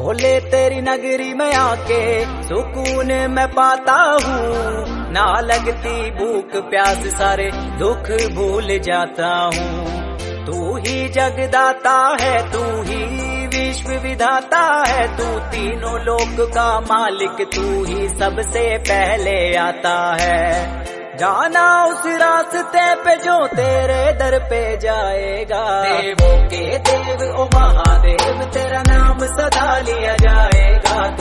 भोले तेरी नगरी में आके सुकून मैं पाता हूँ, ना लगती भूख प्यास सारे दुख भूल जाता हूँ। तू ही जगदाता है, तू ही विश्व विधाता है, तू तीनों लोक का मालिक, तू ही सबसे पहले आता है। जाना उस रास्ते पे जो तेरे दर पे जाएगा, देवों के देव ओ महादेव तेरा नाम सदा लिया जाएगा।